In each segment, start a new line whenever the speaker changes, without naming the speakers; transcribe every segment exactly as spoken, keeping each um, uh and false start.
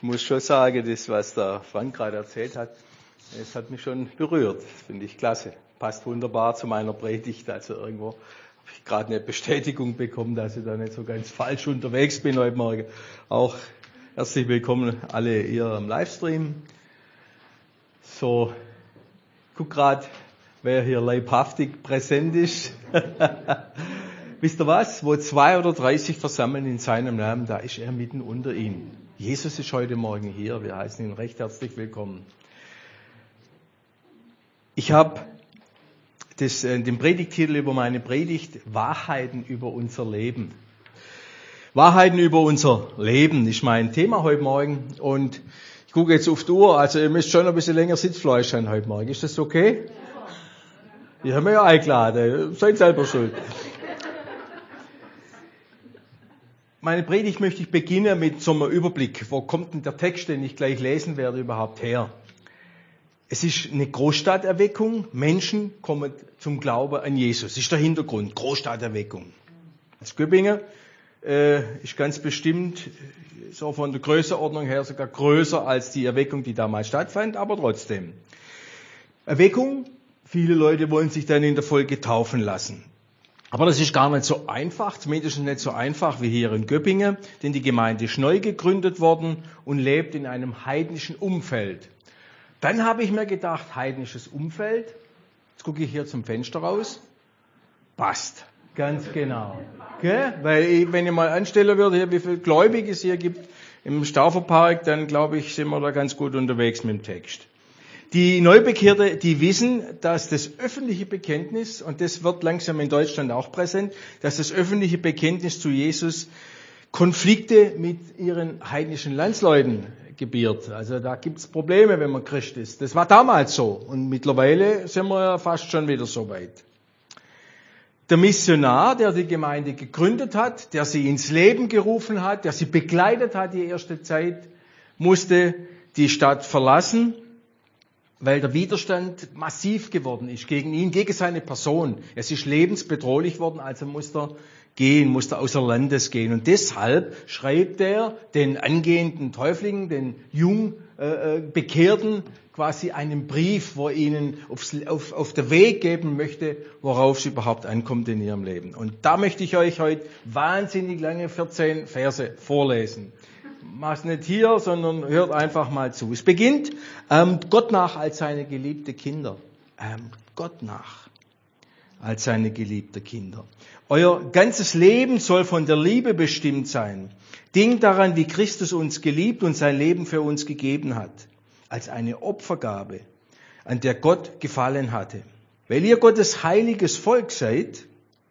Ich muss schon sagen, das, was der Frank gerade erzählt hat, das hat mich schon berührt. Das finde ich klasse. Passt wunderbar zu meiner Predigt. Also irgendwo habe ich gerade eine Bestätigung bekommen, dass ich da nicht so ganz falsch unterwegs bin heute Morgen. Auch herzlich willkommen alle ihr am Livestream. So, guck gerade, wer hier leibhaftig präsent ist. Wisst ihr was? Wo zwei oder drei sich versammeln in seinem Namen, da ist er mitten unter ihnen. Jesus ist heute Morgen hier. Wir heißen ihn recht herzlich willkommen. Ich habe das, äh, den Predigtitel über meine Predigt, Wahrheiten über unser Leben. Wahrheiten über unser Leben ist mein Thema heute Morgen. Und ich gucke jetzt auf die Uhr, also ihr müsst schon ein bisschen länger Sitzfleisch haben heute Morgen. Ist das okay? Die haben wir ja eingeladen. Seid selber schuld. Meine Predigt möchte ich beginnen mit so einem Überblick. Wo kommt denn der Text, den ich gleich lesen werde, überhaupt her? Es ist eine Großstadterweckung. Menschen kommen zum Glauben an Jesus. Das ist der Hintergrund. Großstadterweckung. Das Göppingen äh, ist ganz bestimmt so von der Größenordnung her sogar größer als die Erweckung, die damals stattfand, aber trotzdem. Erweckung. Viele Leute wollen sich dann in der Folge taufen lassen. Aber das ist gar nicht so einfach, zumindest nicht so einfach wie hier in Göppingen, denn die Gemeinde ist neu gegründet worden und lebt in einem heidnischen Umfeld. Dann habe ich mir gedacht, heidnisches Umfeld, jetzt gucke ich hier zum Fenster raus, passt, ganz genau. Gell? Weil ich, wenn ich mal anstellen würde, hier, wie viele Gläubige es hier gibt im Stauferpark, dann glaube ich, sind wir da ganz gut unterwegs mit dem Text. Die Neubekehrte, die wissen, dass das öffentliche Bekenntnis, und das wird langsam in Deutschland auch präsent, dass das öffentliche Bekenntnis zu Jesus Konflikte mit ihren heidnischen Landsleuten gebiert. Also da gibt's Probleme, wenn man Christ ist. Das war damals so. Und mittlerweile sind wir ja fast schon wieder so weit. Der Missionar, der die Gemeinde gegründet hat, der sie ins Leben gerufen hat, der sie begleitet hat die erste Zeit, musste die Stadt verlassen, weil der Widerstand massiv geworden ist gegen ihn, gegen seine Person. Es ist lebensbedrohlich worden, also musste er gehen, musste außer Landes gehen. Und deshalb schreibt er den angehenden Täuflingen, den jung äh, Bekehrten, quasi einen Brief, wo er ihnen aufs, auf, auf den Weg geben möchte, worauf es überhaupt ankommt in ihrem Leben. Und da möchte ich euch heute wahnsinnig lange vierzehn Verse vorlesen. Mach's nicht hier, sondern hört einfach mal zu. Es beginnt, ähm, Gott nach als seine geliebte Kinder. Ähm, Gott nach als seine geliebte Kinder. Euer ganzes Leben soll von der Liebe bestimmt sein. Denkt daran, wie Christus uns geliebt und sein Leben für uns gegeben hat. Als eine Opfergabe, an der Gott gefallen hatte. Weil ihr Gottes heiliges Volk seid,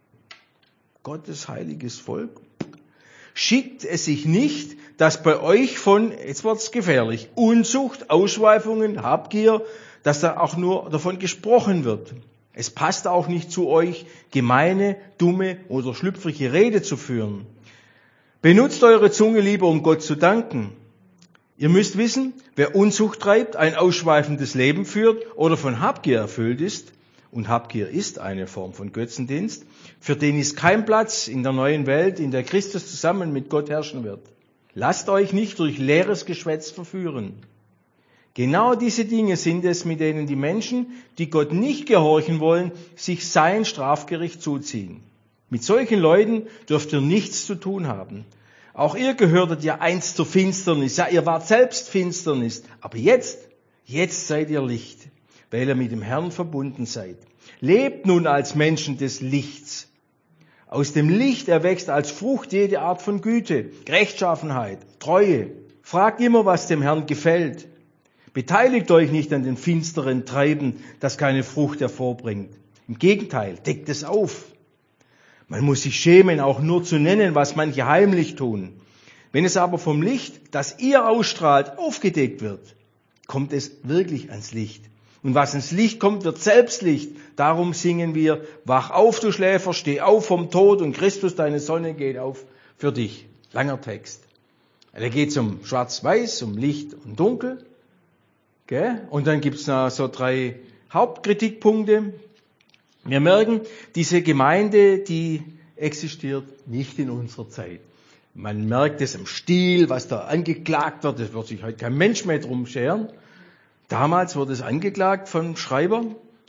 Gottes heiliges Volk, schickt es sich nicht, dass bei euch von, jetzt wird's gefährlich, Unzucht, Ausschweifungen, Habgier, dass da auch nur davon gesprochen wird. Es passt auch nicht zu euch, gemeine, dumme oder schlüpfrige Rede zu führen. Benutzt eure Zunge lieber, um Gott zu danken. Ihr müsst wissen, wer Unzucht treibt, ein ausschweifendes Leben führt oder von Habgier erfüllt ist, und Habgier ist eine Form von Götzendienst, für den ist kein Platz in der neuen Welt, in der Christus zusammen mit Gott herrschen wird. Lasst euch nicht durch leeres Geschwätz verführen. Genau diese Dinge sind es, mit denen die Menschen, die Gott nicht gehorchen wollen, sich sein Strafgericht zuziehen. Mit solchen Leuten dürft ihr nichts zu tun haben. Auch ihr gehörtet ja einst zur Finsternis. Ja, ihr wart selbst Finsternis. Aber jetzt, jetzt seid ihr Licht, weil ihr mit dem Herrn verbunden seid. Lebt nun als Menschen des Lichts. Aus dem Licht erwächst als Frucht jede Art von Güte, Rechtschaffenheit, Treue. Fragt immer, was dem Herrn gefällt. Beteiligt euch nicht an den finsteren Treiben, das keine Frucht hervorbringt. Im Gegenteil, deckt es auf. Man muss sich schämen, auch nur zu nennen, was manche heimlich tun. Wenn es aber vom Licht, das ihr ausstrahlt, aufgedeckt wird, kommt es wirklich ans Licht. Und was ins Licht kommt, wird selbst Licht. Darum singen wir, wach auf, du Schläfer, steh auf vom Tod und Christus, deine Sonne, geht auf für dich. Langer Text. Da geht es um Schwarz-Weiß, um Licht und Dunkel. Gell? Und dann gibt es noch so drei Hauptkritikpunkte. Wir merken, diese Gemeinde, die existiert nicht in unserer Zeit. Man merkt es im Stil, was da angeklagt wird. Es wird sich heute kein Mensch mehr drum scheren. Damals wurde es angeklagt vom Schreiber.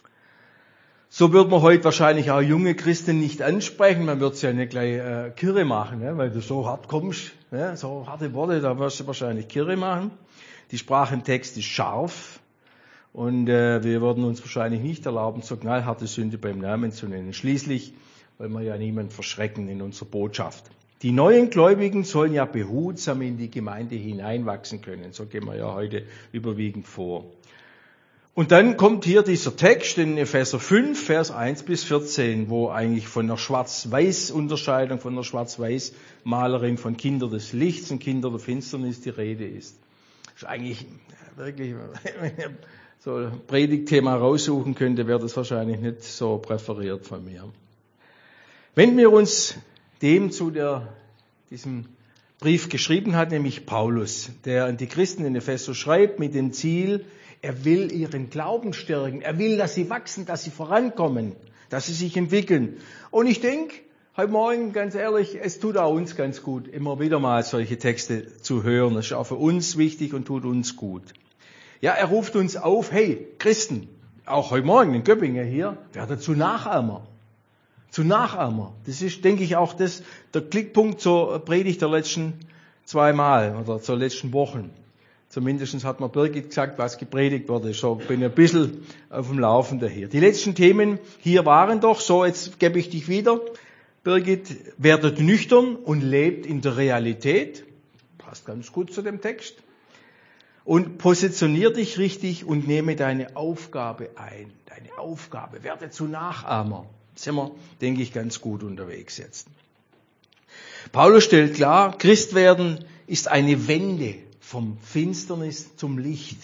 So wird man heute wahrscheinlich auch junge Christen nicht ansprechen. Man wird es ja nicht gleich äh, kirre machen, ne? Weil du so hart kommst. Ne? So harte Worte, da wirst du wahrscheinlich kirre machen. Die Sprache im Text ist scharf. Und äh, wir würden uns wahrscheinlich nicht erlauben, so knallharte Sünde beim Namen zu nennen. Schließlich wollen wir ja niemanden verschrecken in unserer Botschaft. Die neuen Gläubigen sollen ja behutsam in die Gemeinde hineinwachsen können. So gehen wir ja heute überwiegend vor. Und dann kommt hier dieser Text in Epheser fünf, Vers eins bis vierzehn, wo eigentlich von der Schwarz-Weiß-Unterscheidung, von der Schwarz-Weiß-Malerin von Kinder des Lichts und Kinder der Finsternis die Rede ist. Das ist eigentlich wirklich, wenn ich so ein Predigtthema raussuchen könnte, wäre das wahrscheinlich nicht so präferiert von mir. Wenn wir uns dem zu der, diesem Brief geschrieben hat, nämlich Paulus, der an die Christen in Ephesus schreibt mit dem Ziel, er will ihren Glauben stärken, er will, dass sie wachsen, dass sie vorankommen, dass sie sich entwickeln. Und ich denke, heute Morgen, ganz ehrlich, es tut auch uns ganz gut, immer wieder mal solche Texte zu hören. Das ist auch für uns wichtig und tut uns gut. Ja, er ruft uns auf, hey, Christen, auch heute Morgen in Göppingen hier, werdet zu Nachahmer. Zu Nachahmer. Das ist, denke ich, auch das, der Klickpunkt zur Predigt der letzten zwei Mal oder zur letzten Wochen. Zumindest hat mir Birgit gesagt, was gepredigt wurde. So bin ich ein bisschen auf dem Laufenden hier. Die letzten Themen hier waren doch, so jetzt gebe ich dich wieder, Birgit, werdet nüchtern und lebt in der Realität. Passt ganz gut zu dem Text. Und positionier dich richtig und nehme deine Aufgabe ein. Deine Aufgabe. Werde zu Nachahmer. Sind wir, denke ich, ganz gut unterwegs jetzt. Paulus stellt klar, Christwerden ist eine Wende vom Finsternis zum Licht.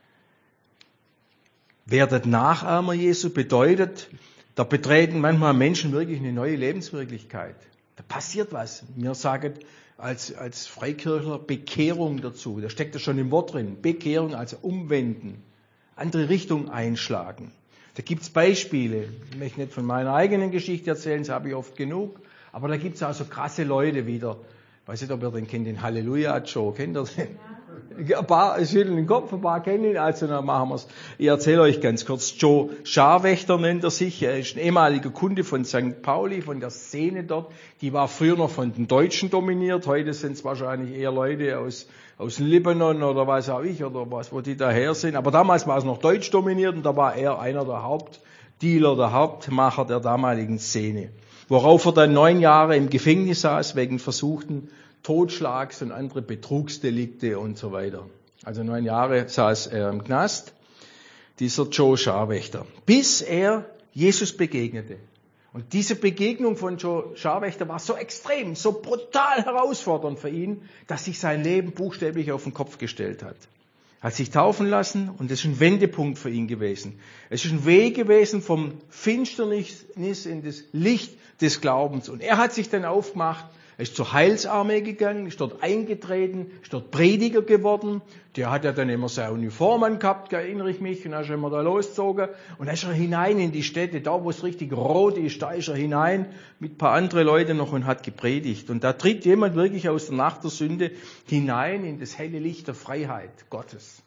Werdet Nachahmer Jesu bedeutet, da betreten manchmal Menschen wirklich eine neue Lebenswirklichkeit. Da passiert was. Wir sagen als, als Freikirchler Bekehrung dazu. Da steckt ja schon im Wort drin. Bekehrung, also umwenden, andere Richtung einschlagen. Da gibt's Beispiele. Ich möchte nicht von meiner eigenen Geschichte erzählen, das habe ich oft genug. Aber da gibt's auch so krasse Leute wieder. Ich weiß nicht, ob ihr den kennt, den Halleluja-Joe. Kennt ihr den? Ja. Ein paar schütteln den Kopf, ein paar kennen ihn. Also dann machen wir's. Ich erzähle euch ganz kurz. Joe Scharwächter nennt er sich. Er ist ein ehemaliger Kunde von Sankt Pauli, von der Szene dort. Die war früher noch von den Deutschen dominiert. Heute sind es wahrscheinlich eher Leute aus aus dem Libanon oder was auch ich oder was, wo die daher sind. Aber damals war es noch deutsch dominiert und da war er einer der Hauptdealer, der Hauptmacher der damaligen Szene. Worauf er dann neun Jahre im Gefängnis saß wegen versuchten Totschlags und andere Betrugsdelikte und so weiter. Also neun Jahre saß er im Knast, dieser Joe Scharwächter, bis er Jesus begegnete. Und diese Begegnung von Joe Scharwächter war so extrem, so brutal herausfordernd für ihn, dass sich sein Leben buchstäblich auf den Kopf gestellt hat. Er hat sich taufen lassen und das ist ein Wendepunkt für ihn gewesen. Es ist ein Weg gewesen vom Finsternis in das Licht des Glaubens. Und er hat sich dann aufgemacht, er ist zur Heilsarmee gegangen, ist dort eingetreten, ist dort Prediger geworden. Der hat ja dann immer seine Uniform angehabt, erinnere ich mich, und dann ist er immer da losgezogen. Und dann ist er hinein in die Städte, da wo es richtig rot ist, da ist er hinein mit ein paar anderen Leuten noch und hat gepredigt. Und da tritt jemand wirklich aus der Nacht der Sünde hinein in das helle Licht der Freiheit Gottes.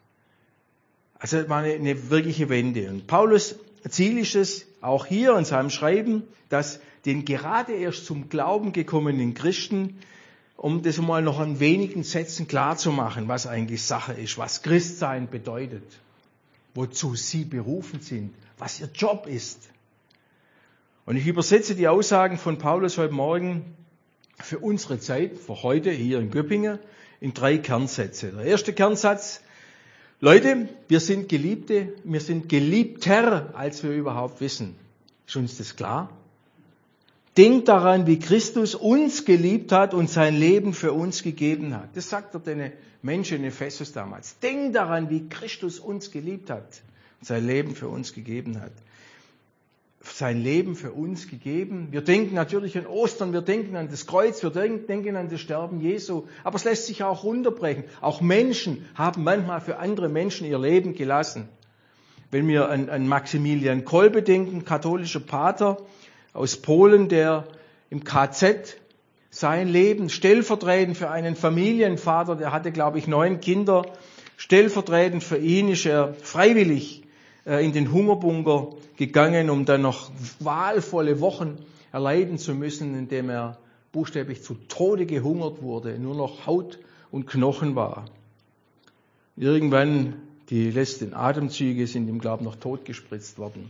Also das war eine, eine wirkliche Wende. Und Paulus' Ziel ist es, auch hier in seinem Schreiben, dass den gerade erst zum Glauben gekommenen Christen, um das mal noch in wenigen Sätzen klar zu machen, was eigentlich Sache ist, was Christsein bedeutet, wozu sie berufen sind, was ihr Job ist. Und ich übersetze die Aussagen von Paulus heute Morgen für unsere Zeit, für heute hier in Göppingen, in drei Kernsätze. Der erste Kernsatz: Leute, wir sind Geliebte, wir sind geliebter, als wir überhaupt wissen. Ist uns das klar? Denkt daran, wie Christus uns geliebt hat und sein Leben für uns gegeben hat. Das sagt er den Menschen in Ephesus damals. Denkt daran, wie Christus uns geliebt hat und sein Leben für uns gegeben hat. Sein Leben für uns gegeben. Wir denken natürlich an Ostern, wir denken an das Kreuz, wir denken an das Sterben Jesu. Aber es lässt sich auch runterbrechen. Auch Menschen haben manchmal für andere Menschen ihr Leben gelassen. Wenn wir an, an Maximilian Kolbe denken, katholischer Pater aus Polen, der im K Z sein Leben stellvertretend für einen Familienvater, der hatte, glaube ich, neun Kinder, stellvertretend für ihn ist er freiwillig in den Hungerbunker gegangen, um dann noch qualvolle Wochen erleiden zu müssen, indem er buchstäblich zu Tode gehungert wurde, nur noch Haut und Knochen war. Irgendwann, die letzten Atemzüge sind ihm, glaube ich, noch totgespritzt worden.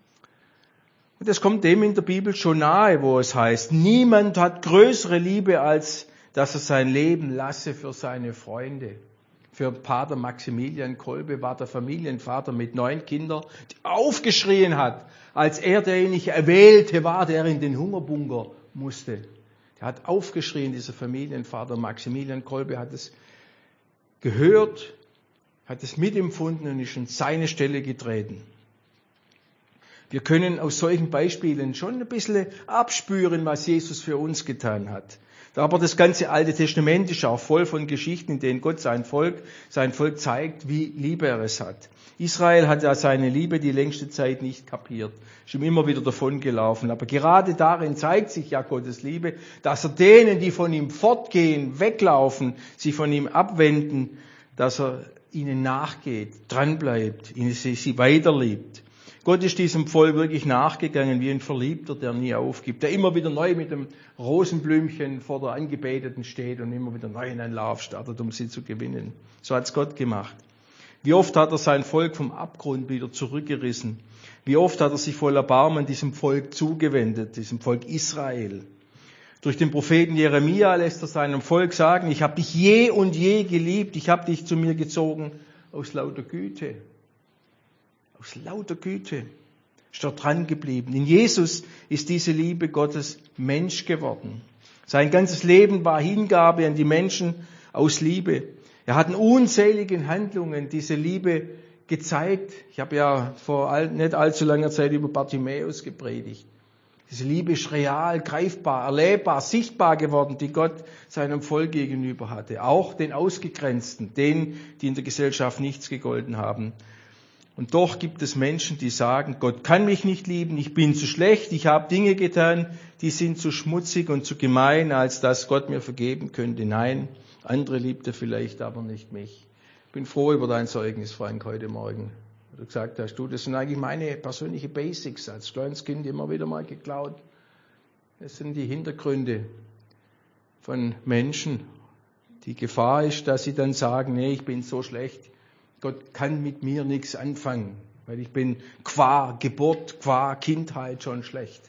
Und das kommt dem in der Bibel schon nahe, wo es heißt, niemand hat größere Liebe, als dass er sein Leben lasse für seine Freunde. Für Pater Maximilian Kolbe war der Familienvater mit neun Kindern, der aufgeschrien hat, als er derjenige Erwählte war, der in den Hungerbunker musste. Er hat aufgeschrien, dieser Familienvater Maximilian Kolbe hat es gehört, hat es mitempfunden und ist an seine Stelle getreten. Wir können aus solchen Beispielen schon ein bisschen abspüren, was Jesus für uns getan hat. Aber das ganze Alte Testament ist auch voll von Geschichten, in denen Gott sein Volk, sein Volk zeigt, wie lieb er es hat. Israel hat ja seine Liebe die längste Zeit nicht kapiert, ist ihm immer wieder davongelaufen. Aber gerade darin zeigt sich ja Gottes Liebe, dass er denen, die von ihm fortgehen, weglaufen, sich von ihm abwenden, dass er ihnen nachgeht, dranbleibt, ihnen sie, sie weiterliebt. Gott ist diesem Volk wirklich nachgegangen wie ein Verliebter, der nie aufgibt, der immer wieder neu mit dem Rosenblümchen vor der Angebeteten steht und immer wieder neu in einen Lauf startet, um sie zu gewinnen. So hat's Gott gemacht. Wie oft hat er sein Volk vom Abgrund wieder zurückgerissen? Wie oft hat er sich voll Erbarmen diesem Volk zugewendet, diesem Volk Israel? Durch den Propheten Jeremia lässt er seinem Volk sagen, ich habe dich je und je geliebt, ich habe dich zu mir gezogen aus lauter Güte. Aus lauter Güte ist er dran geblieben. In Jesus ist diese Liebe Gottes Mensch geworden. Sein ganzes Leben war Hingabe an die Menschen aus Liebe. Er hat in unzähligen Handlungen diese Liebe gezeigt. Ich habe ja vor all, nicht allzu langer Zeit über Bartimäus gepredigt. Diese Liebe ist real, greifbar, erlebbar, sichtbar geworden, die Gott seinem Volk gegenüber hatte. Auch den Ausgegrenzten, denen, die in der Gesellschaft nichts gegolten haben. Und doch gibt es Menschen, die sagen, Gott kann mich nicht lieben, ich bin zu schlecht, ich habe Dinge getan, die sind zu schmutzig und zu gemein, als dass Gott mir vergeben könnte. Nein, andere liebt er vielleicht, aber nicht mich. Ich bin froh über dein Zeugnis, Frank, heute Morgen. Du gesagt hast, du, das sind eigentlich meine persönlichen Basics, als kleines Kind immer wieder mal geklaut. Das sind die Hintergründe von Menschen. Die Gefahr ist, dass sie dann sagen, nee, ich bin so schlecht. Gott kann mit mir nichts anfangen, weil ich bin qua Geburt, qua Kindheit schon schlecht.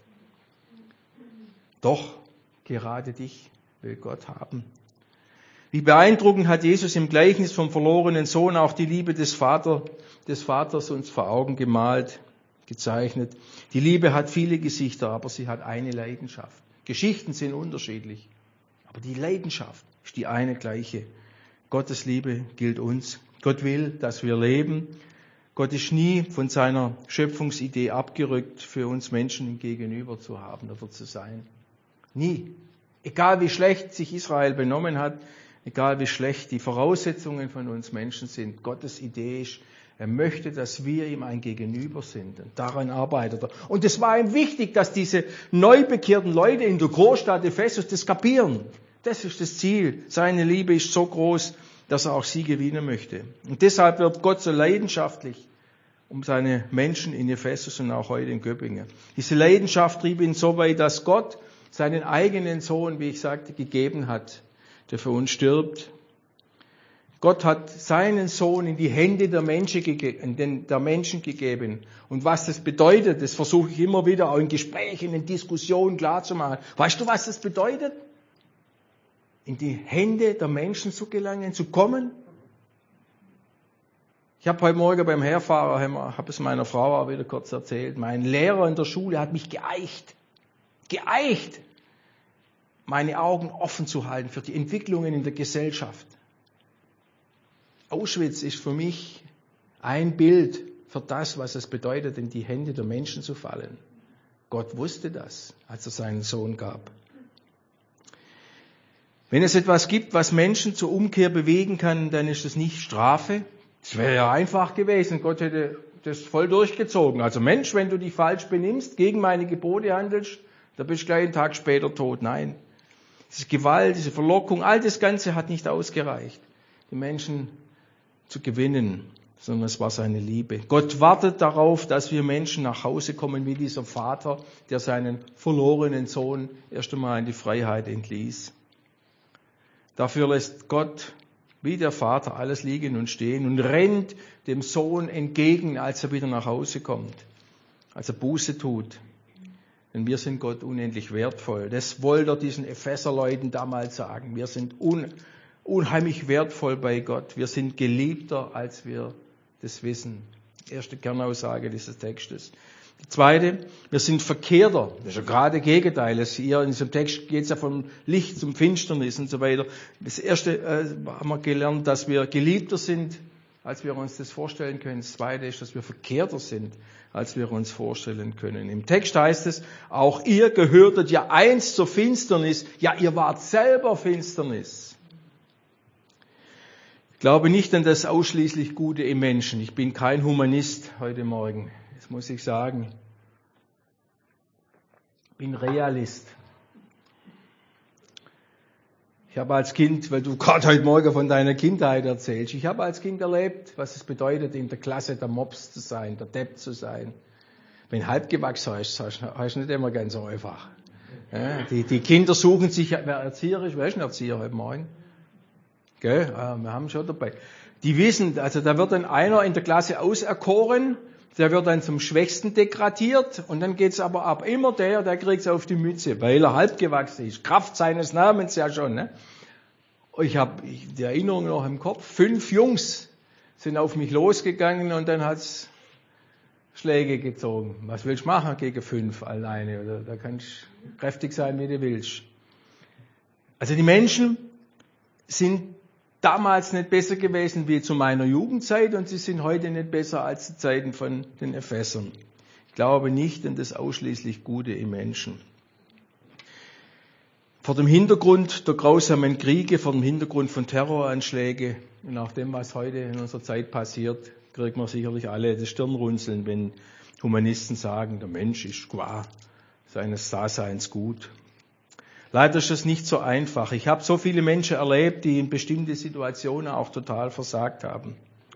Doch, gerade dich will Gott haben. Wie beeindruckend hat Jesus im Gleichnis vom verlorenen Sohn auch die Liebe des, Vater, des Vaters uns vor Augen gemalt, gezeichnet. Die Liebe hat viele Gesichter, aber sie hat eine Leidenschaft. Geschichten sind unterschiedlich, aber die Leidenschaft ist die eine gleiche. Gottes Liebe gilt uns. Gott will, dass wir leben. Gott ist nie von seiner Schöpfungsidee abgerückt, für uns Menschen gegenüber zu haben oder zu sein. Nie. Egal wie schlecht sich Israel benommen hat, egal wie schlecht die Voraussetzungen von uns Menschen sind, Gottes Idee ist, er möchte, dass wir ihm ein Gegenüber sind. Und daran arbeitet er. Und es war ihm wichtig, dass diese neu bekehrten Leute in der Großstadt Ephesus das kapieren. Das ist das Ziel. Seine Liebe ist so groß, dass er auch sie gewinnen möchte. Und deshalb wird Gott so leidenschaftlich um seine Menschen in Ephesus und auch heute in Göppingen. Diese Leidenschaft trieb ihn so weit, dass Gott seinen eigenen Sohn, wie ich sagte, gegeben hat, der für uns stirbt. Gott hat seinen Sohn in die Hände der Menschen, gege- der Menschen gegeben. Und was das bedeutet, das versuche ich immer wieder auch in Gesprächen, in Diskussionen klarzumachen. Weißt du, was das bedeutet? In die Hände der Menschen zu gelangen, zu kommen. Ich habe heute Morgen beim Herfahren, habe es meiner Frau auch wieder kurz erzählt, mein Lehrer in der Schule hat mich geeicht, geeicht, meine Augen offen zu halten für die Entwicklungen in der Gesellschaft. Auschwitz ist für mich ein Bild für das, was es bedeutet, in die Hände der Menschen zu fallen. Gott wusste das, als er seinen Sohn gab. Wenn es etwas gibt, was Menschen zur Umkehr bewegen kann, dann ist es nicht Strafe. Es wäre ja einfach gewesen, Gott hätte das voll durchgezogen. Also Mensch, wenn du dich falsch benimmst, gegen meine Gebote handelst, dann bist du gleich einen Tag später tot. Nein, Diese Gewalt, diese Verlockung, all das Ganze hat nicht ausgereicht, die Menschen zu gewinnen, sondern es war seine Liebe. Gott wartet darauf, dass wir Menschen nach Hause kommen wie dieser Vater, der seinen verlorenen Sohn erst einmal in die Freiheit entließ. Dafür lässt Gott wie der Vater alles liegen und stehen und rennt dem Sohn entgegen, als er wieder nach Hause kommt, als er Buße tut. Denn wir sind Gott unendlich wertvoll. Das wollte er diesen Epheser-Leuten damals sagen. Wir sind un, unheimlich wertvoll bei Gott. Wir sind geliebter, als wir das wissen. Erste Kernaussage dieses Textes. Die zweite, wir sind verkehrter. Das ist ja gerade das Gegenteil. Hier in diesem Text geht es ja vom Licht zum Finsternis und so weiter. Das erste äh, haben wir gelernt, dass wir geliebter sind, als wir uns das vorstellen können. Das zweite ist, dass wir verkehrter sind, als wir uns vorstellen können. Im Text heißt es, auch ihr gehörtet ja einst zur Finsternis. Ja, ihr wart selber Finsternis. Ich glaube nicht an das ausschließlich Gute im Menschen. Ich bin kein Humanist heute Morgen. Das muss ich sagen. Ich bin Realist. Ich habe als Kind, weil du gerade heute Morgen von deiner Kindheit erzählst, ich habe als Kind erlebt, was es bedeutet, in der Klasse der Mops zu sein, der Depp zu sein. Wenn du halbgewachsen hast, hast du nicht immer ganz so einfach. Ja, die, die Kinder suchen sich, wer Erzieher ist, wer ist ein Erzieher heute Morgen? Gell? Ah, wir haben schon dabei. Die wissen, also da wird dann einer in der Klasse auserkoren, der wird dann zum Schwächsten degradiert und dann geht's aber ab. Immer der, der kriegt's auf die Mütze, weil er halbgewachsen ist. Kraft seines Namens ja schon. Ne? Ich habe die Erinnerung noch im Kopf. Fünf Jungs sind auf mich losgegangen und dann hat's Schläge gezogen. Was willst du machen gegen fünf alleine? Oder da kannst du kräftig sein, wie du willst. Also die Menschen sind damals nicht besser gewesen wie zu meiner Jugendzeit und sie sind heute nicht besser als die Zeiten von den Ephesern. Ich glaube nicht an das ausschließlich Gute im Menschen. Vor dem Hintergrund der grausamen Kriege, vor dem Hintergrund von Terroranschlägen und nach dem, was heute in unserer Zeit passiert, kriegt man sicherlich alle das Stirnrunzeln, wenn Humanisten sagen, der Mensch ist qua seines Daseins gut. Leider ist das nicht so einfach. Ich habe so viele Menschen erlebt, die in bestimmte Situationen auch total versagt haben.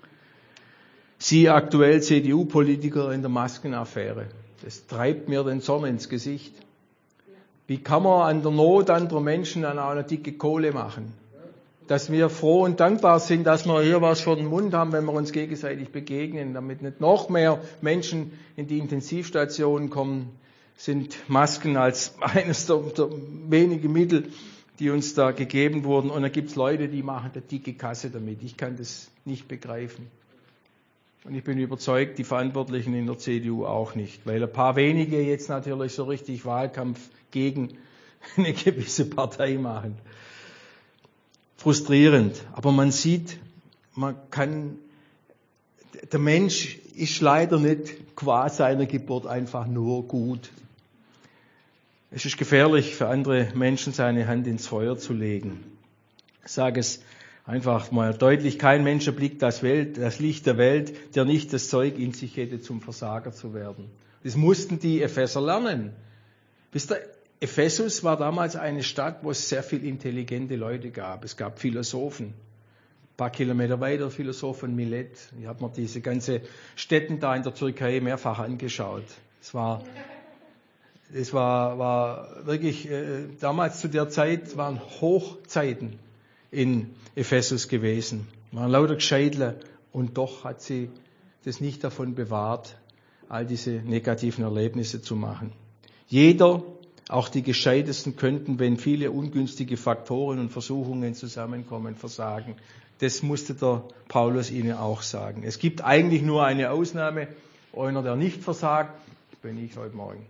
Sie aktuell C D U-Politiker in der Maskenaffäre. Das treibt mir den Zorn ins Gesicht. Wie kann man an der Not anderer Menschen dann auch eine dicke Kohle machen? Dass wir froh und dankbar sind, dass wir hier was vor den Mund haben, wenn wir uns gegenseitig begegnen, damit nicht noch mehr Menschen in die Intensivstationen kommen, sind Masken als eines der, der wenigen Mittel, die uns da gegeben wurden. Und da gibt es Leute, die machen eine dicke Kasse damit. Ich kann das nicht begreifen. Und ich bin überzeugt, die Verantwortlichen in der C D U auch nicht. Weil ein paar wenige jetzt natürlich so richtig Wahlkampf gegen eine gewisse Partei machen. Frustrierend. Aber man sieht, man kann, der Mensch ist leider nicht qua seiner Geburt einfach nur gut. Es ist gefährlich für andere Menschen, seine Hand ins Feuer zu legen. Ich sage es einfach mal deutlich, kein Mensch erblickt das, Welt, das Licht der Welt, der nicht das Zeug in sich hätte, zum Versager zu werden. Das mussten die Epheser lernen. Wisst ihr, Ephesus war damals eine Stadt, wo es sehr viele intelligente Leute gab. Es gab Philosophen. Ein paar Kilometer weiter, Philosoph von Milet. Ich habe mir diese ganze Städten da in der Türkei mehrfach angeschaut. Es war... Es war, war wirklich, äh, damals zu der Zeit waren Hochzeiten in Ephesus gewesen. Waren lauter Gescheitler und doch hat sie das nicht davon bewahrt, all diese negativen Erlebnisse zu machen. Jeder, auch die Gescheitesten, könnten, wenn viele ungünstige Faktoren und Versuchungen zusammenkommen, versagen. Das musste der Paulus ihnen auch sagen. Es gibt eigentlich nur eine Ausnahme, einer, der nicht versagt, bin ich heute Morgen.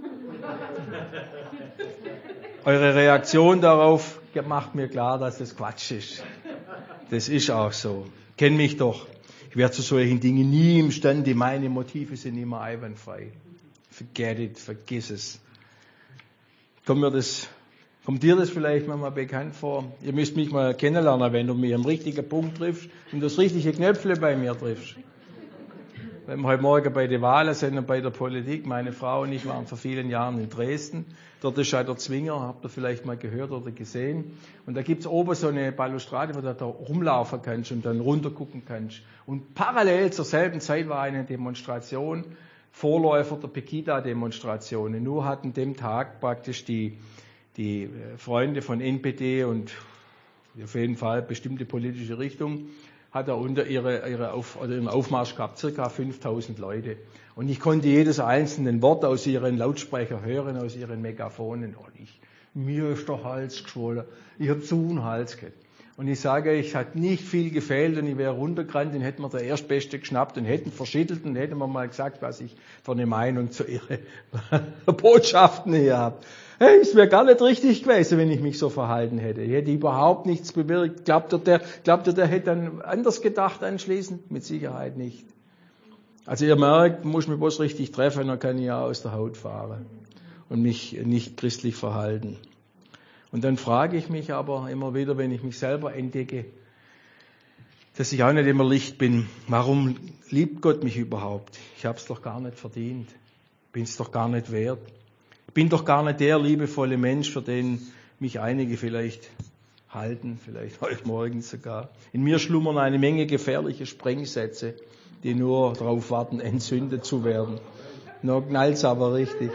Eure Reaktion darauf macht mir klar, dass das Quatsch ist. Das ist auch so. Kenn mich doch. Ich werde zu solchen Dingen nie imstande. Meine Motive sind immer einwandfrei. Forget it, vergiss es. Kommt mir das, kommt dir das vielleicht manchmal bekannt vor? Ihr müsst mich mal kennenlernen, wenn du mich am richtigen Punkt triffst und das richtige Knöpfle bei mir triffst. wenn wir heute Morgen bei den Wahlen sind und bei der Politik. Meine Frau und ich waren vor vielen Jahren in Dresden. Dort ist ja der Zwinger, habt ihr vielleicht mal gehört oder gesehen. Und da gibt's oben so eine Balustrade, wo du da rumlaufen kannst und dann runtergucken kannst. Und parallel zur selben Zeit war eine Demonstration, Vorläufer der Pegida-Demonstration. Nur hatten dem Tag praktisch die, die Freunde von N P D und auf jeden Fall bestimmte politische Richtung, hat er unter ihre, ihre Auf, oder im Aufmarsch gehabt, circa fünftausend Leute. Und ich konnte jedes einzelne Wort aus ihren Lautsprechern hören, aus ihren Megafonen. Und ich, mir ist der Hals geschwollen. Ich habe zu einen Hals gehabt. Und ich sage, ich hat nicht viel gefehlt und ich wäre runtergerannt und hätten wir der Erstbeste geschnappt und hätten verschittelt und hätten wir mal gesagt, was ich für eine Meinung zu ihren Botschaften hier habe. Hey, es wäre gar nicht richtig gewesen, wenn ich mich so verhalten hätte. Ich hätte überhaupt nichts bewirkt. Glaubt ihr, der, glaubt ihr, der hätte dann anders gedacht anschließend? Mit Sicherheit nicht. Also ihr merkt, muss mich bloß richtig treffen, dann kann ich ja aus der Haut fahren und mich nicht christlich verhalten. Und dann frage ich mich aber immer wieder, wenn ich mich selber entdecke, dass ich auch nicht immer Licht bin. Warum liebt Gott mich überhaupt? Ich habe es doch gar nicht verdient. Bin es doch gar nicht wert. Ich bin doch gar nicht der liebevolle Mensch, für den mich einige vielleicht halten, vielleicht heute Morgen sogar. In mir schlummern eine Menge gefährliche Sprengsätze, die nur darauf warten, entzündet zu werden. Noch knallt's aber richtig.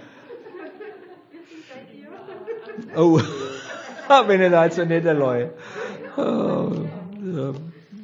Oh, wenn ich da also nicht allein. Oh, ja.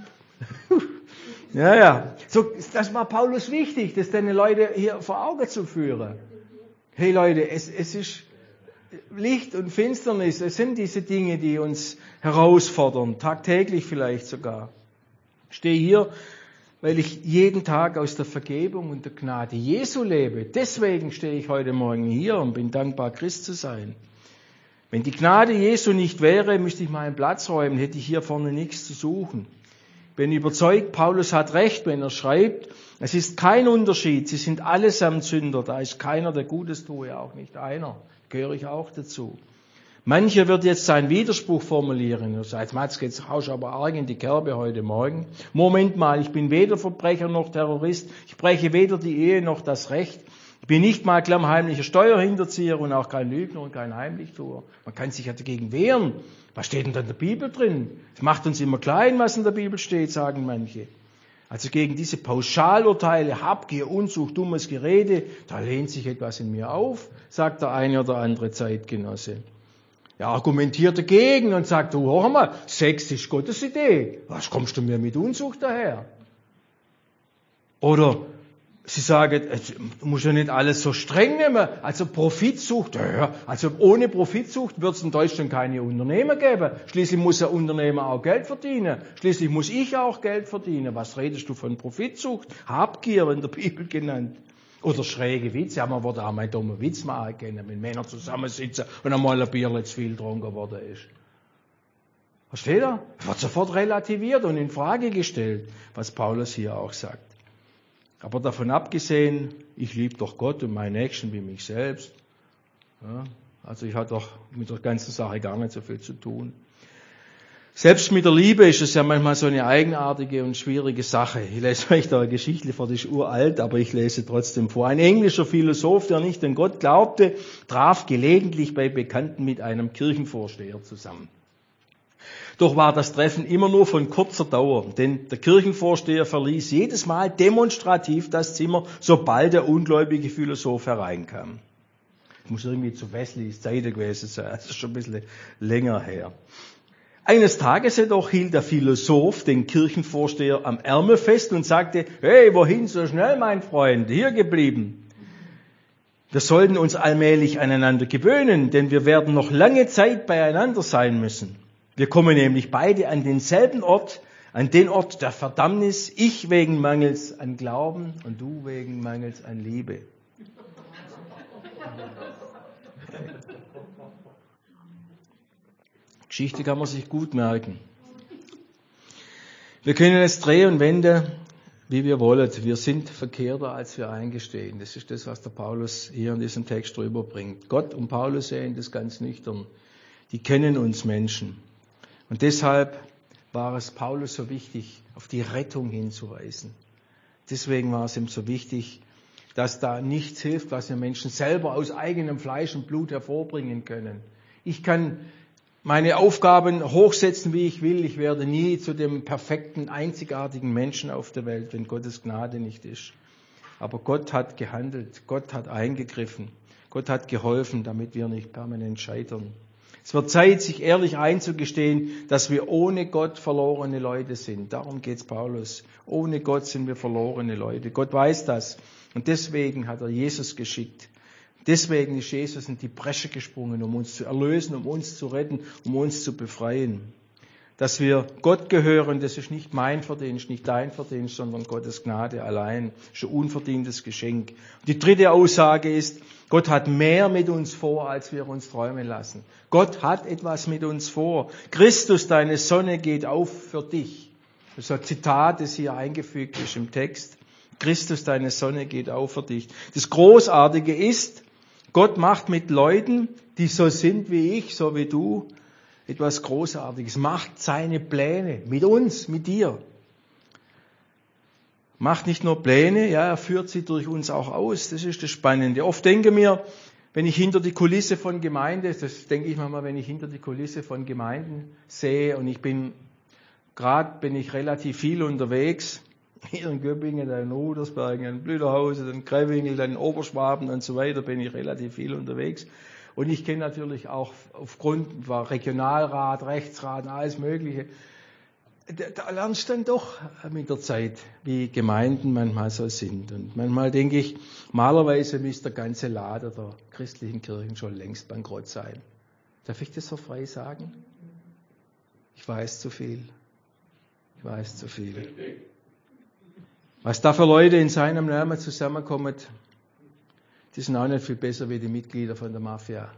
ja, ja. So, das war Paulus wichtig, das den Leuten hier vor Augen zu führen. Hey Leute, es, es ist Licht und Finsternis, es sind diese Dinge, die uns herausfordern, tagtäglich vielleicht sogar. Ich stehe hier, weil ich jeden Tag aus der Vergebung und der Gnade Jesu lebe. Deswegen stehe ich heute Morgen hier und bin dankbar, Christ zu sein. Wenn die Gnade Jesu nicht wäre, müsste ich meinen Platz räumen, hätte ich hier vorne nichts zu suchen. Ich bin überzeugt, Paulus hat recht, wenn er schreibt, es ist kein Unterschied, sie sind allesamt Sünder, da ist keiner, der Gutes tue, auch nicht einer, gehöre ich auch dazu. Mancher wird jetzt seinen Widerspruch formulieren, er sagt, Matzke, jetzt haust du aber arg in die Kerbe heute Morgen. Moment mal, ich bin weder Verbrecher noch Terrorist, ich breche weder die Ehe noch das Recht. Ich bin nicht mal klammheimlicher Steuerhinterzieher und auch kein Lügner und kein Heimlichtuer. Man kann sich ja dagegen wehren. Was steht denn da in der Bibel drin? Es macht uns immer klein, was in der Bibel steht, sagen manche. Also gegen diese Pauschalurteile, Habgier, Unzucht, dummes Gerede, da lehnt sich etwas in mir auf, sagt der eine oder andere Zeitgenosse. Er argumentiert dagegen und sagt, du, hör mal, Sex ist Gottes Idee. Was kommst du mir mit Unzucht daher? Oder sie sagen, du musst ja nicht alles so streng nehmen. Also Profitsucht, ja, also ohne Profitsucht wird es in Deutschland keine Unternehmer geben. Schließlich muss ein Unternehmer auch Geld verdienen. Schließlich muss ich auch Geld verdienen. Was redest du von Profitsucht? Habgier in der Bibel genannt. Oder schräge Witze. Ja, man würde auch mal einen dummen Witz machen können, wenn Männer zusammensitzen und einmal ein Bier zu viel getrunken worden ist. Versteht ihr? Es wird sofort relativiert und in Frage gestellt, was Paulus hier auch sagt. Aber davon abgesehen, ich liebe doch Gott und meinen Nächsten wie mich selbst. Ja, also ich hatte doch mit der ganzen Sache gar nicht so viel zu tun. Selbst mit der Liebe ist es ja manchmal so eine eigenartige und schwierige Sache. Ich lese euch da eine Geschichte vor, die ist uralt, aber ich lese trotzdem vor. Ein englischer Philosoph, der nicht an Gott glaubte, traf gelegentlich bei Bekannten mit einem Kirchenvorsteher zusammen. Doch war das Treffen immer nur von kurzer Dauer, denn der Kirchenvorsteher verließ jedes Mal demonstrativ das Zimmer, sobald der ungläubige Philosoph hereinkam. Das muss irgendwie zu Wesleys Zeit gewesen sein, das ist schon ein bisschen länger her. Eines Tages jedoch hielt der Philosoph den Kirchenvorsteher am Ärmel fest und sagte, hey, wohin so schnell, mein Freund, hier geblieben? Wir sollten uns allmählich aneinander gewöhnen, denn wir werden noch lange Zeit beieinander sein müssen. Wir kommen nämlich beide an denselben Ort, an den Ort der Verdammnis, ich wegen Mangels an Glauben und du wegen Mangels an Liebe. Geschichte kann man sich gut merken. Wir können es drehen und wenden, wie wir wollen. Wir sind verkehrter, als wir eingestehen. Das ist das, was der Paulus hier in diesem Text rüberbringt. Gott und Paulus sehen das ganz nüchtern. Die kennen uns Menschen. Und deshalb war es Paulus so wichtig, auf die Rettung hinzuweisen. Deswegen war es ihm so wichtig, dass da nichts hilft, was wir Menschen selber aus eigenem Fleisch und Blut hervorbringen können. Ich kann meine Aufgaben hochsetzen, wie ich will. Ich werde nie zu dem perfekten, einzigartigen Menschen auf der Welt, wenn Gottes Gnade nicht ist. Aber Gott hat gehandelt, Gott hat eingegriffen, Gott hat geholfen, damit wir nicht permanent scheitern. Es wird Zeit, sich ehrlich einzugestehen, dass wir ohne Gott verlorene Leute sind. Darum geht's Paulus. Ohne Gott sind wir verlorene Leute. Gott weiß das. Und deswegen hat er Jesus geschickt. Deswegen ist Jesus in die Bresche gesprungen, um uns zu erlösen, um uns zu retten, um uns zu befreien. Dass wir Gott gehören, das ist nicht mein Verdienst, nicht dein Verdienst, sondern Gottes Gnade allein. Das ist ein unverdientes Geschenk. Die dritte Aussage ist, Gott hat mehr mit uns vor, als wir uns träumen lassen. Gott hat etwas mit uns vor. Christus, deine Sonne geht auf für dich. Das ist ein Zitat, das hier eingefügt ist im Text. Christus, deine Sonne geht auf für dich. Das Großartige ist, Gott macht mit Leuten, die so sind wie ich, so wie du, etwas Großartiges. Macht seine Pläne mit uns, mit dir. Macht nicht nur Pläne, ja, er führt sie durch uns auch aus. Das ist das Spannende. Oft denke mir, wenn ich hinter die Kulisse von Gemeinde, das denke ich manchmal, wenn ich hinter die Kulisse von Gemeinden sehe und ich bin, gerade bin ich relativ viel unterwegs, hier in Göppingen, dann in Rudersberg, in Blüderhausen, dann in Krewingel, dann in Oberschwaben und so weiter, bin ich relativ viel unterwegs. Und ich kenne natürlich auch aufgrund, war Regionalrat, Rechtsrat, alles Mögliche. Da, da lernst du dann doch mit der Zeit, wie Gemeinden manchmal so sind. Und manchmal denke ich, malerweise müsste der ganze Laden der christlichen Kirchen schon längst bankrott sein. Darf ich das so frei sagen? Ich weiß zu viel. Ich weiß zu viel. Was da für Leute in seinem Namen zusammenkommen, die sind auch nicht viel besser wie die Mitglieder von der Mafia.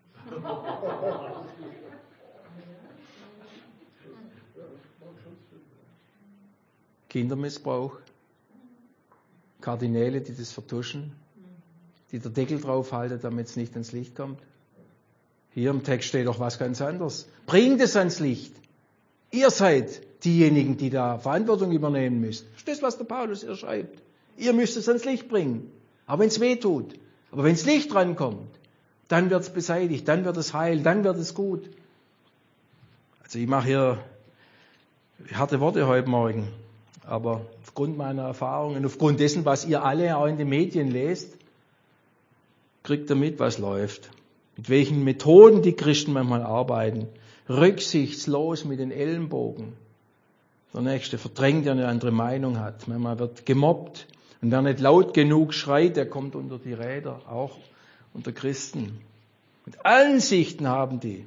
Kindermissbrauch, Kardinäle, die das vertuschen, die der Deckel draufhalten, damit es nicht ans Licht kommt. Hier im Text steht doch was ganz anderes. Bringt es ans Licht. Ihr seid diejenigen, die da Verantwortung übernehmen müsst. Das ist das, was der Paulus hier schreibt. Ihr müsst es ans Licht bringen. Auch wenn es weh tut. Aber wenn das Licht rankommt, dann wird es beseitigt, dann wird es heil, dann wird es gut. Also ich mache hier harte Worte heute Morgen, aber aufgrund meiner Erfahrungen, aufgrund dessen, was ihr alle auch in den Medien lest, kriegt ihr mit, was läuft. Mit welchen Methoden die Christen manchmal arbeiten. Rücksichtslos mit den Ellenbogen. Der Nächste verdrängt, der eine andere Meinung hat. Manchmal wird gemobbt. Und wer nicht laut genug schreit, der kommt unter die Räder, auch unter Christen. Und Ansichten haben die.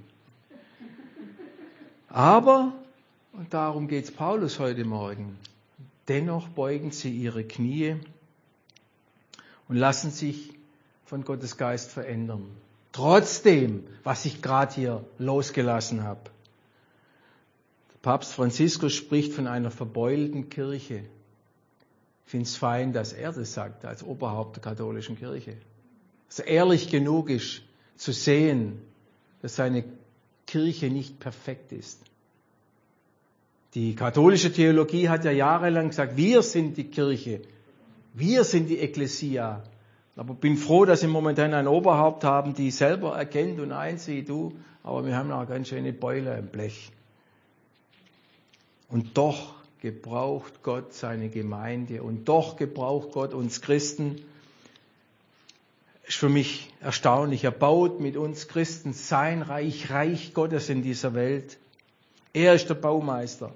Aber, und darum geht es Paulus heute Morgen, dennoch beugen sie ihre Knie und lassen sich von Gottes Geist verändern. Trotzdem, was ich gerade hier losgelassen habe. Papst Franziskus spricht von einer verbeulten Kirche. Ich finde es fein, dass er das sagt, als Oberhaupt der katholischen Kirche. Dass er ehrlich genug ist, zu sehen, dass seine Kirche nicht perfekt ist. Die katholische Theologie hat ja jahrelang gesagt, wir sind die Kirche, wir sind die Ekklesia. Aber bin froh, dass wir momentan ein Oberhaupt haben, die selber erkennt und einsieht, du, aber wir haben noch ganz schöne Beule im Blech. Und doch gebraucht Gott seine Gemeinde und doch gebraucht Gott uns Christen. Ist für mich erstaunlich. Er baut mit uns Christen sein Reich, Reich Gottes in dieser Welt. Er ist der Baumeister.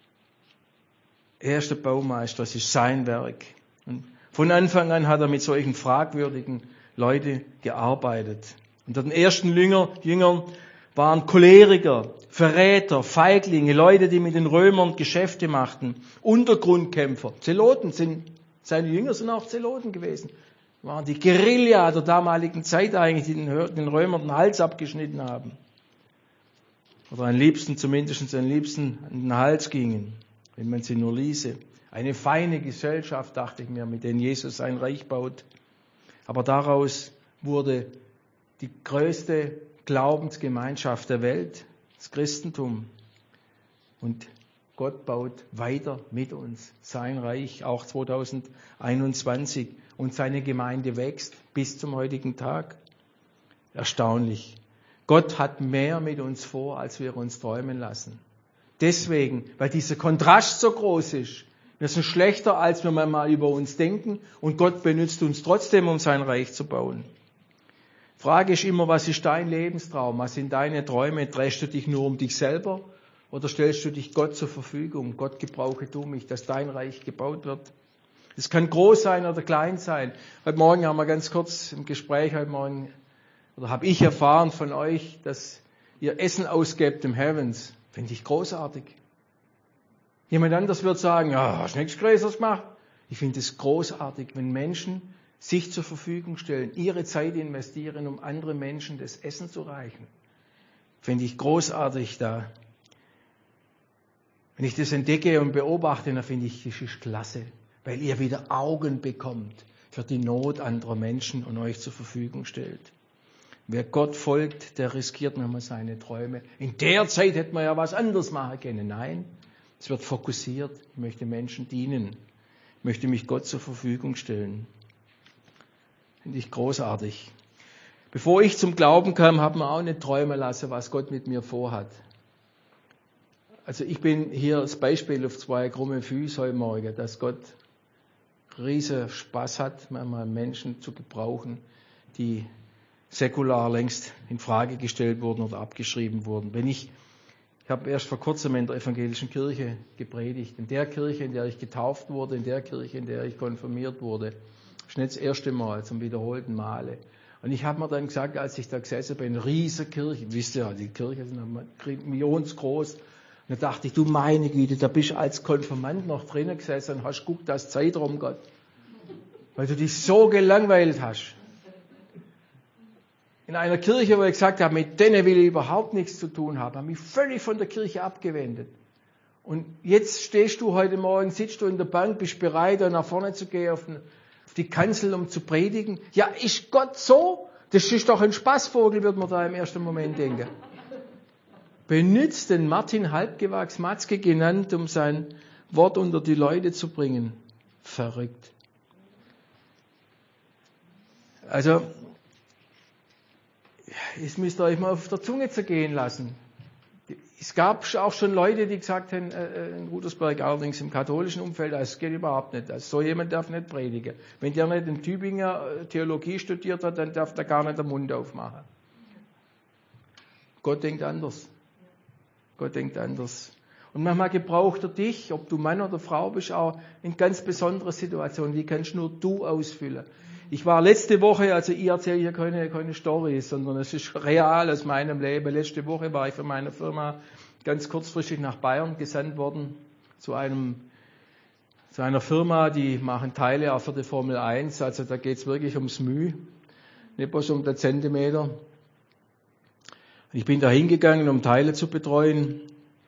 Er ist der Baumeister, es ist sein Werk. Und von Anfang an hat er mit solchen fragwürdigen Leuten gearbeitet. Unter den ersten Jünger, Jüngern waren Choleriker, Verräter, Feiglinge, Leute, die mit den Römern Geschäfte machten, Untergrundkämpfer, Zeloten sind, seine Jünger sind auch Zeloten gewesen. Waren die Guerilla der damaligen Zeit eigentlich, die den, den Römern den Hals abgeschnitten haben. Oder am liebsten, zumindest am liebsten an den Hals gingen, wenn man sie nur ließe. Eine feine Gesellschaft, dachte ich mir, mit denen Jesus sein Reich baut. Aber daraus wurde die größte Glaubensgemeinschaft der Welt, das Christentum. Und Gott baut weiter mit uns sein Reich, auch zwanzig einundzwanzig. Und seine Gemeinde wächst bis zum heutigen Tag. Erstaunlich. Gott hat mehr mit uns vor, als wir uns träumen lassen. Deswegen, weil dieser Kontrast so groß ist. Wir sind schlechter, als wir manchmal über uns denken. Und Gott benutzt uns trotzdem, um sein Reich zu bauen. Frage ist immer, was ist dein Lebenstraum? Was sind deine Träume? Drehst du dich nur um dich selber? Oder stellst du dich Gott zur Verfügung? Gott, gebrauche du mich, dass dein Reich gebaut wird. Es kann groß sein oder klein sein. Heute Morgen haben wir ganz kurz im Gespräch, heute Morgen, oder habe ich erfahren von euch, dass ihr Essen ausgebt im Heavens. Finde ich großartig. Jemand anders wird sagen, ja, hast nichts Größeres gemacht. Ich finde es großartig, wenn Menschen sich zur Verfügung stellen, ihre Zeit investieren, um anderen Menschen das Essen zu reichen. Finde ich großartig da. Wenn ich das entdecke und beobachte, dann finde ich, das ist klasse, weil ihr wieder Augen bekommt für die Not anderer Menschen und euch zur Verfügung stellt. Wer Gott folgt, der riskiert nochmal seine Träume. In der Zeit hätte man ja was anderes machen können. Nein, es wird fokussiert. Ich möchte Menschen dienen. Ich möchte mich Gott zur Verfügung stellen. Finde ich großartig. Bevor ich zum Glauben kam, hat man auch nicht träumen lassen, was Gott mit mir vorhat. Also ich bin hier als Beispiel auf zwei krumme Füße heute Morgen, dass Gott riesen Spaß hat, manchmal Menschen zu gebrauchen, die säkular längst in Frage gestellt wurden oder abgeschrieben wurden. Wenn ich, ich habe erst vor kurzem in der evangelischen Kirche gepredigt, in der Kirche, in der ich getauft wurde, in der Kirche, in der ich konfirmiert wurde. Das ist nicht das erste Mal, zum wiederholten Male. Und ich habe mir dann gesagt, als ich da gesessen bin, riesige Kirche, wisst ihr ja, die Kirche sind millionsgroß. Und da dachte ich, du meine Güte, da bist du als Konfirmand noch drinnen gesessen und hast geguckt, dass Zeit rumgeht. Weil du dich so gelangweilt hast. In einer Kirche, wo ich gesagt habe, mit denen will ich überhaupt nichts zu tun haben, habe mich völlig von der Kirche abgewendet. Und jetzt stehst du heute Morgen, sitzt du in der Bank, bist bereit, nach vorne zu gehen auf die Kanzel, um zu predigen. Ja, ist Gott so? Das ist doch ein Spaßvogel, wird man da im ersten Moment denken. Benützt den Martin Halbgewachs Matzke genannt, um sein Wort unter die Leute zu bringen. Verrückt. Also, es müsst ihr euch mal auf der Zunge zergehen lassen. Es gab auch schon Leute, die gesagt haben, äh, in Rudersberg allerdings im katholischen Umfeld, das geht überhaupt nicht. Also so jemand darf nicht predigen. Wenn der nicht in Tübingen Theologie studiert hat, dann darf der gar nicht den Mund aufmachen. Gott denkt anders. Gott denkt anders. Und manchmal gebraucht er dich, ob du Mann oder Frau bist, auch in ganz besonderen Situationen. Die kannst nur du ausfüllen. Ich war letzte Woche, also ich erzähle hier keine, keine Storys, sondern es ist real aus meinem Leben. Letzte Woche war ich für meine Firma ganz kurzfristig nach Bayern gesandt worden, zu einem, zu einer Firma, die machen Teile auch für die Formel eins. Also da geht es wirklich ums Mühe, nicht bloß um den Zentimeter. Ich bin da hingegangen, um Teile zu betreuen.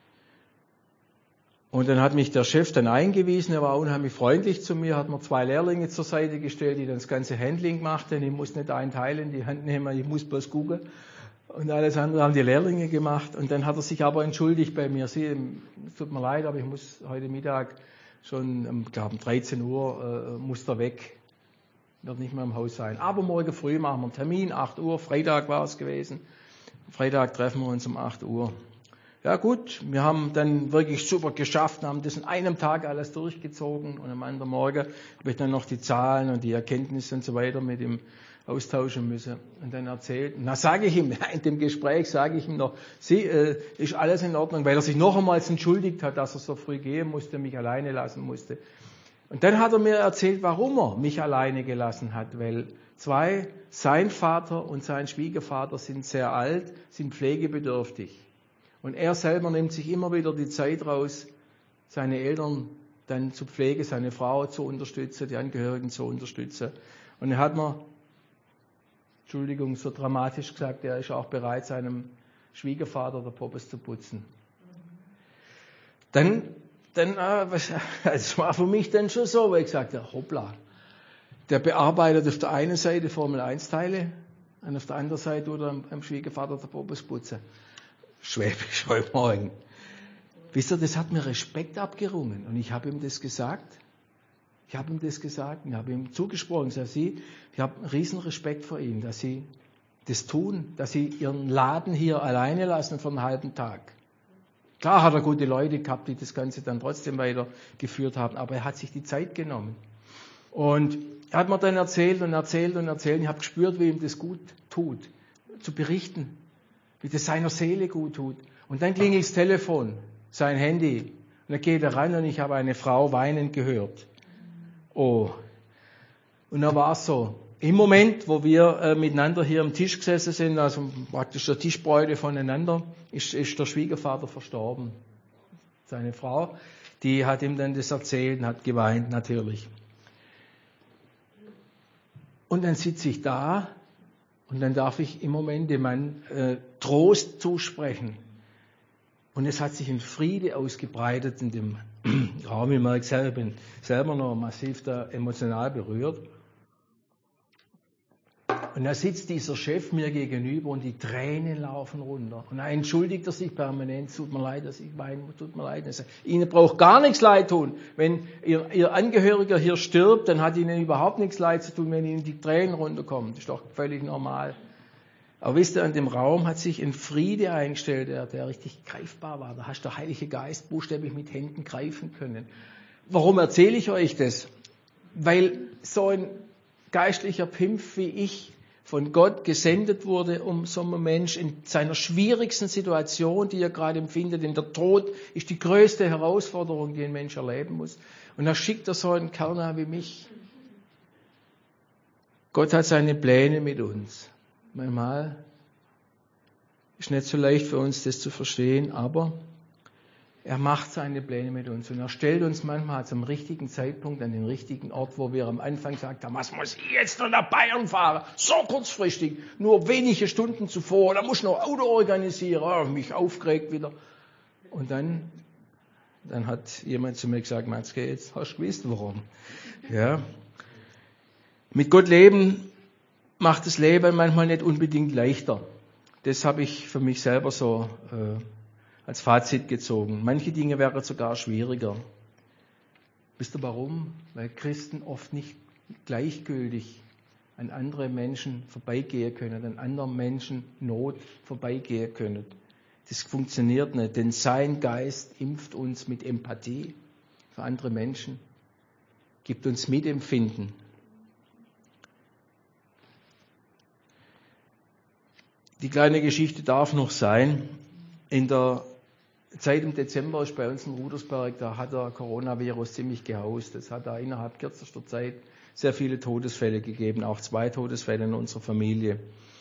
Und dann hat mich der Chef dann eingewiesen, er war unheimlich freundlich zu mir, hat mir zwei Lehrlinge zur Seite gestellt, die dann das ganze Handling machten. Ich muss nicht ein Teil in die Hand nehmen, ich muss bloß gucken. Und alles andere haben die Lehrlinge gemacht. Und dann hat er sich aber entschuldigt bei mir. Sie, es tut mir leid, aber ich muss heute Mittag schon, ich glaube um dreizehn Uhr, äh, muss er weg. Wird nicht mehr im Haus sein. Aber morgen früh machen wir einen Termin, acht Uhr, Freitag war es gewesen. Freitag treffen wir uns um acht Uhr. Ja gut, wir haben dann wirklich super geschafft, haben das in einem Tag alles durchgezogen und am anderen Morgen habe ich dann noch die Zahlen und die Erkenntnisse und so weiter mit ihm austauschen müssen und dann erzählt. Und dann sage ich ihm, in dem Gespräch sage ich ihm noch, Sie, äh, ist alles in Ordnung, weil er sich noch einmal entschuldigt hat, dass er so früh gehen musste, mich alleine lassen musste. Und dann hat er mir erzählt, warum er mich alleine gelassen hat, weil zwei, sein Vater und sein Schwiegervater sind sehr alt, sind pflegebedürftig. Und er selber nimmt sich immer wieder die Zeit raus, seine Eltern dann zu pflegen, seine Frau zu unterstützen, die Angehörigen zu unterstützen. Und er hat mir, Entschuldigung, so dramatisch gesagt, er ist auch bereit, seinem Schwiegervater der Poppes zu putzen. Dann, dann, es war für mich dann schon so, weil ich sagte, hoppla, der bearbeitet auf der einen Seite Formel eins Teile und auf der anderen Seite oder am Schwiegervater der Poppes putzen. Schwäbisch heute Morgen. wisst ihr, das hat mir Respekt abgerungen. Und ich habe ihm das gesagt. Ich habe ihm das gesagt. Ich habe ihm zugesprochen. Ich sage, Sie, ich habe einen riesen Respekt vor Ihnen, dass Sie das tun, dass Sie Ihren Laden hier alleine lassen für einen halben Tag. Klar hat er gute Leute gehabt, die das Ganze dann trotzdem weitergeführt haben, aber er hat sich die Zeit genommen. Und er hat mir dann erzählt und erzählt und erzählt. Ich habe gespürt, wie ihm das gut tut, zu berichten, wie das seiner Seele gut tut. Und dann klingelt das Telefon, sein Handy. Und dann geht er ran und ich habe eine Frau weinend gehört. Oh. Und da war es so. Im Moment, wo wir äh, miteinander hier am Tisch gesessen sind, also praktisch der Tischbräute voneinander, ist, ist der Schwiegervater verstorben. Seine Frau, die hat ihm dann das erzählt und hat geweint, natürlich. Und dann sitze ich da und dann darf ich im Moment dem Mann äh, Trost zusprechen. Und es hat sich ein Friede ausgebreitet in dem Raum. Ich merke selber, ich bin selber noch massiv da emotional berührt. Und da sitzt dieser Chef mir gegenüber und die Tränen laufen runter. Und dann entschuldigt er sich permanent, tut mir leid, dass ich weine, tut mir leid. Sagt, Ihnen braucht gar nichts leid tun. Wenn ihr, ihr Angehöriger hier stirbt, dann hat Ihnen überhaupt nichts leid zu tun, wenn Ihnen die Tränen runterkommen. Das ist doch völlig normal. Aber wisst ihr, an dem Raum hat sich ein Friede eingestellt, der, der richtig greifbar war. Da hast du der Heilige Geist buchstäblich mit Händen greifen können. Warum erzähle ich euch das? Weil so ein geistlicher Pimpf wie ich von Gott gesendet wurde, um so ein Mensch in seiner schwierigsten Situation, die er gerade empfindet, denn der Tod ist die größte Herausforderung, die ein Mensch erleben muss. Und da schickt er so einen Kerl wie mich. Gott hat seine Pläne mit uns. Manchmal ist nicht so leicht für uns, das zu verstehen, aber er macht seine Pläne mit uns und er stellt uns manchmal zum richtigen Zeitpunkt an den richtigen Ort, wo wir am Anfang gesagt haben, was muss ich jetzt noch nach Bayern fahren? So kurzfristig, nur wenige Stunden zuvor, da muss ich noch Auto organisieren, oh, mich aufgeregt wieder. Und dann, dann hat jemand zu mir gesagt, Matzke, jetzt hast du gewusst, warum. Ja. Mit Gott leben macht das Leben manchmal nicht unbedingt leichter. Das habe ich für mich selber so äh, als Fazit gezogen. Manche Dinge wären sogar schwieriger. Wisst ihr warum? Weil Christen oft nicht gleichgültig an andere Menschen vorbeigehen können, an anderen Menschen Not vorbeigehen können. Das funktioniert nicht, denn sein Geist impft uns mit Empathie für andere Menschen, gibt uns Mitempfinden. Die kleine Geschichte darf noch sein. In der Zeit im Dezember ist bei uns in Rudersberg, da hat der Coronavirus ziemlich gehaust. Es hat da innerhalb kürzester Zeit sehr viele Todesfälle gegeben, auch zwei Todesfälle in unserer Familie.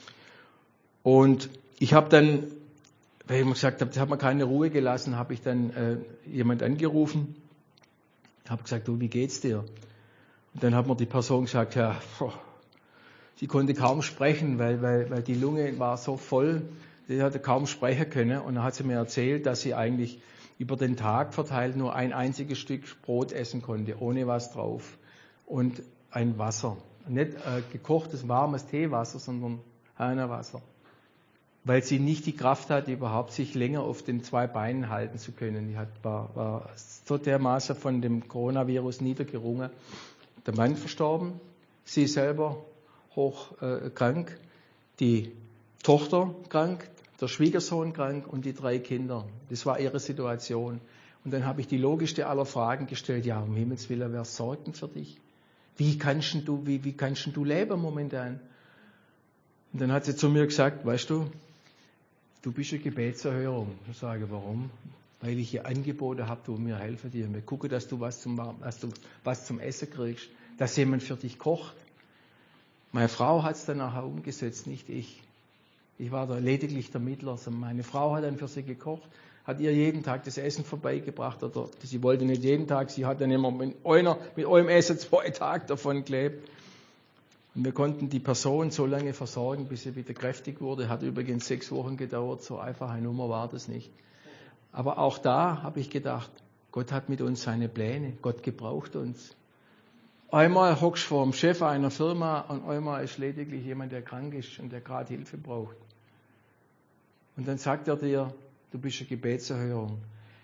Und ich habe dann, weil ich mir gesagt habe, das hat mir keine Ruhe gelassen, habe ich dann äh, jemand angerufen, habe gesagt, du, wie geht's dir? Und dann hat mir die Person gesagt, ja, boah, sie konnte kaum sprechen, weil, weil, weil die Lunge war so voll, sie hatte kaum sprechen können. Und dann hat sie mir erzählt, dass sie eigentlich über den Tag verteilt nur ein einziges Stück Brot essen konnte, ohne was drauf. Und ein Wasser. Nicht äh, gekochtes, warmes Teewasser, sondern Hahnerwasser. Weil sie nicht die Kraft hat, überhaupt sich länger auf den zwei Beinen halten zu können. Die hat, war, war so dermaßen von dem Coronavirus niedergerungen. Der Mann verstorben, sie selber hoch äh, krank, die Tochter krank, der Schwiegersohn krank und die drei Kinder. Das war ihre Situation. Und dann habe ich die logischste aller Fragen gestellt, ja, um Himmels Willen, wer sorgt denn für dich? Wie kannst du, wie, wie kannst du leben momentan? Und dann hat sie zu mir gesagt, weißt du, du bist eine Gebetserhörung. Ich sage, warum? Weil ich hier Angebote habe, du mir helfen dir. Wir gucken, dass du was zum, dass du was zum Essen kriegst, dass jemand für dich kocht. Meine Frau hat es dann nachher umgesetzt, nicht ich. Ich war da lediglich der Mittler. Also meine Frau hat dann für sie gekocht, hat ihr jeden Tag das Essen vorbeigebracht. Oder sie wollte nicht jeden Tag, sie hat dann immer mit, einer, mit eurem Essen zwei Tage davon gelebt. Und wir konnten die Person so lange versorgen, bis sie wieder kräftig wurde. Hat übrigens sechs Wochen gedauert, so einfache Nummer war das nicht. Aber auch da habe ich gedacht, Gott hat mit uns seine Pläne, Gott gebraucht uns. Einmal hockst du vor dem Chef einer Firma und einmal ist lediglich jemand, der krank ist und der gerade Hilfe braucht. Und dann sagt er dir, du bist eine Gebetserhörung.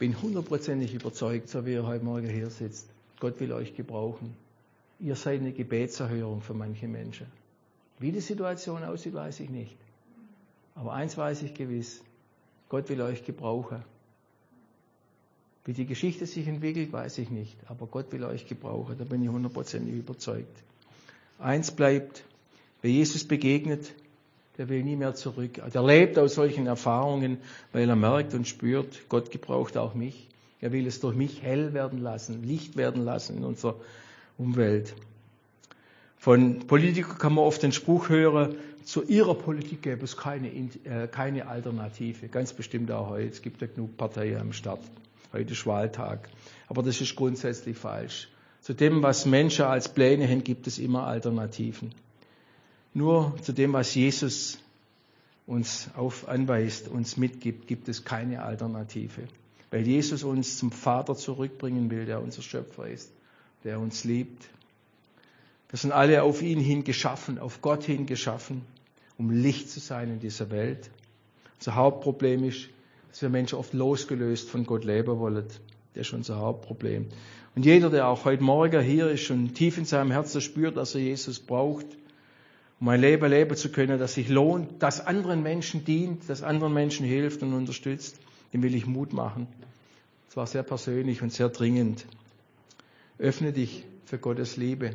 bin hundertprozentig überzeugt, so wie ihr heute Morgen hier sitzt. Gott will euch gebrauchen. Ihr seid eine Gebetserhörung für manche Menschen. Wie die Situation aussieht, weiß ich nicht. Aber eins weiß ich gewiss. Gott will euch gebrauchen. Wie die Geschichte sich entwickelt, weiß ich nicht. Aber Gott will euch gebrauchen. Da bin ich hundertprozentig überzeugt. Eins bleibt, wer Jesus begegnet, der will nie mehr zurück. Der lebt aus solchen Erfahrungen, weil er merkt und spürt, Gott gebraucht auch mich. Er will es durch mich hell werden lassen, Licht werden lassen in unserer Umwelt. Von Politikern kann man oft den Spruch hören, zu ihrer Politik gäbe es keine, äh, keine Alternative. Ganz bestimmt auch heute. Es gibt ja genug Parteien am Start. Heute ist Wahltag. Aber das ist grundsätzlich falsch. Zu dem, was Menschen als Pläne haben, gibt es immer Alternativen. Nur zu dem, was Jesus uns auf anweist, uns mitgibt, gibt es keine Alternative. Weil Jesus uns zum Vater zurückbringen will, der unser Schöpfer ist, der uns liebt. Wir sind alle auf ihn hin geschaffen, auf Gott hin geschaffen, um Licht zu sein in dieser Welt. Unser Hauptproblem ist, dass wir Menschen oft losgelöst von Gott leben wollen. Das ist unser Hauptproblem. Und jeder, der auch heute Morgen hier ist und tief in seinem Herzen spürt, dass er Jesus braucht, um ein Leben leben zu können, das sich lohnt, das anderen Menschen dient, das anderen Menschen hilft und unterstützt, dem will ich Mut machen. Es war sehr persönlich und sehr dringend. Öffne dich für Gottes Liebe.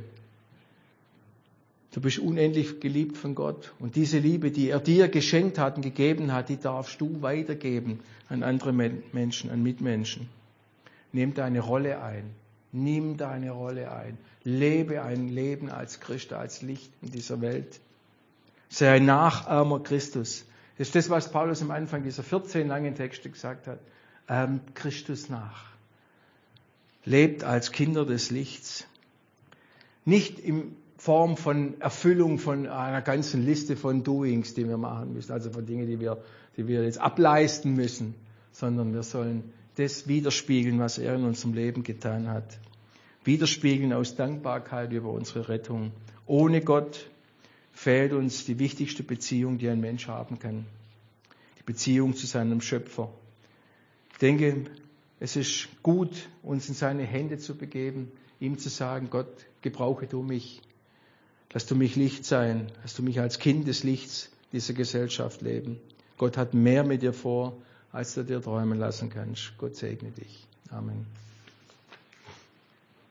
Du bist unendlich geliebt von Gott. Und diese Liebe, die er dir geschenkt hat und gegeben hat, die darfst du weitergeben an andere Menschen, an Mitmenschen. Nimm deine Rolle ein. Nimm deine Rolle ein. Lebe ein Leben als Christ, als Licht in dieser Welt. Sei ein Nachahmer Christus. Das ist das, was Paulus am Anfang dieser vierzehn langen Texte gesagt hat. Ähm, Christus nach. Lebt als Kinder des Lichts. Nicht in Form von Erfüllung von einer ganzen Liste von Doings, die wir machen müssen, also von Dingen, die wir, die wir jetzt ableisten müssen, sondern wir sollen das widerspiegeln, was er in unserem Leben getan hat. Widerspiegeln aus Dankbarkeit über unsere Rettung. Ohne Gott fehlt uns die wichtigste Beziehung, die ein Mensch haben kann. Die Beziehung zu seinem Schöpfer. Ich denke, es ist gut, uns in seine Hände zu begeben, ihm zu sagen, Gott, gebrauche du mich. Lass du mich Licht sein. Lass du mich als Kind des Lichts dieser Gesellschaft leben. Gott hat mehr mit dir vor, als du dir träumen lassen kannst. Gott segne dich. Amen.